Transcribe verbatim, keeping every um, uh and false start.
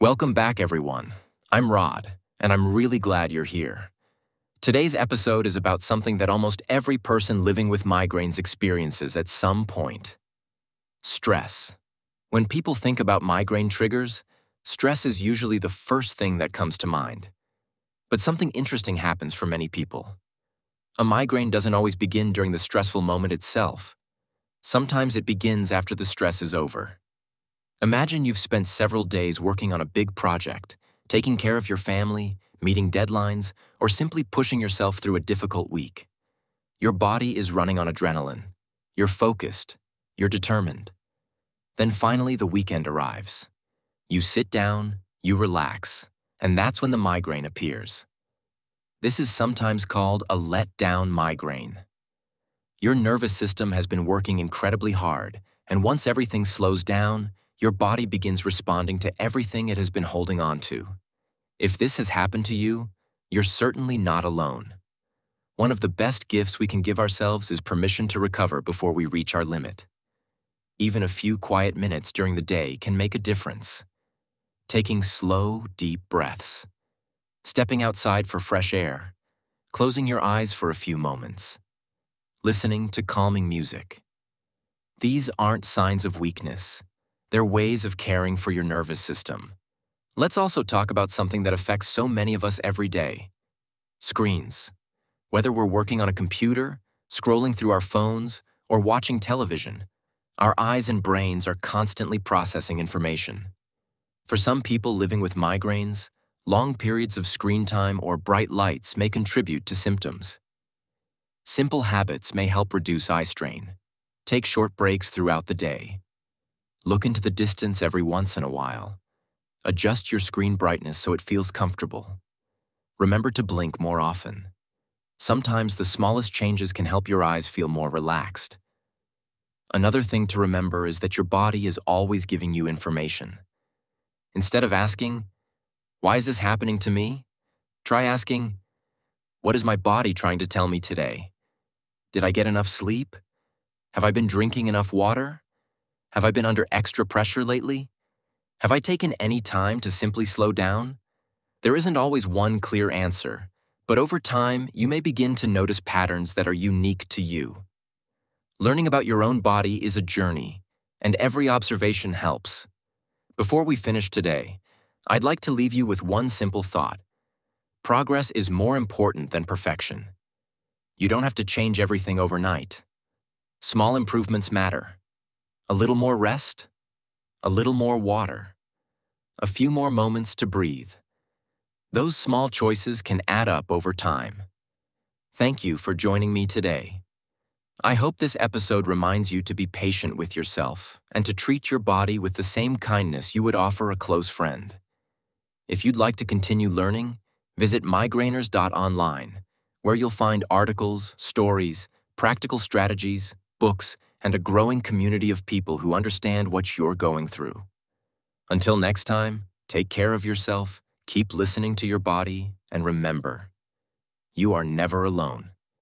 Welcome back, everyone. I'm Rod, and I'm really glad you're here. Today's episode is about something that almost every person living with migraines experiences at some point: stress. When people think about migraine triggers, stress is usually the first thing that comes to mind. But something interesting happens for many people. A migraine doesn't always begin during the stressful moment itself. Sometimes it begins after the stress is over. Imagine you've spent several days working on a big project, taking care of your family, meeting deadlines, or simply pushing yourself through a difficult week. Your body is running on adrenaline. You're focused. You're determined. Then finally the weekend arrives. You sit down, you relax, and that's when the migraine appears. This is sometimes called a let-down migraine. Your nervous system has been working incredibly hard, and once everything slows down, your body begins responding to everything it has been holding on to. If this has happened to you, you're certainly not alone. One of the best gifts we can give ourselves is permission to recover before we reach our limit. Even a few quiet minutes during the day can make a difference. Taking slow, deep breaths, stepping outside for fresh air, closing your eyes for a few moments, listening to calming music. These aren't signs of weakness. They're ways of caring for your nervous system. Let's also talk about something that affects so many of us every day: screens. Whether we're working on a computer, scrolling through our phones, or watching television, our eyes and brains are constantly processing information. For some people living with migraines, long periods of screen time or bright lights may contribute to symptoms. Simple habits may help reduce eye strain. Take short breaks throughout the day. Look into the distance every once in a while. Adjust your screen brightness so it feels comfortable. Remember to blink more often. Sometimes the smallest changes can help your eyes feel more relaxed. Another thing to remember is that your body is always giving you information. Instead of asking, "Why is this happening to me?" try asking, "What is my body trying to tell me today? Did I get enough sleep? Have I been drinking enough water? Have I been under extra pressure lately? Have I taken any time to simply slow down?" There isn't always one clear answer, but over time, you may begin to notice patterns that are unique to you. Learning about your own body is a journey, and every observation helps. Before we finish today, I'd like to leave you with one simple thought. Progress is more important than perfection. You don't have to change everything overnight. Small improvements matter. A little more rest, a little more water, a few more moments to breathe. Those small choices can add up over time. Thank you for joining me today. I hope this episode reminds you to be patient with yourself and to treat your body with the same kindness you would offer a close friend. If you'd like to continue learning, visit migrainers dot online, where you'll find articles, stories, practical strategies, books, and a growing community of people who understand what you're going through. Until next time, take care of yourself, keep listening to your body, and remember, you are never alone.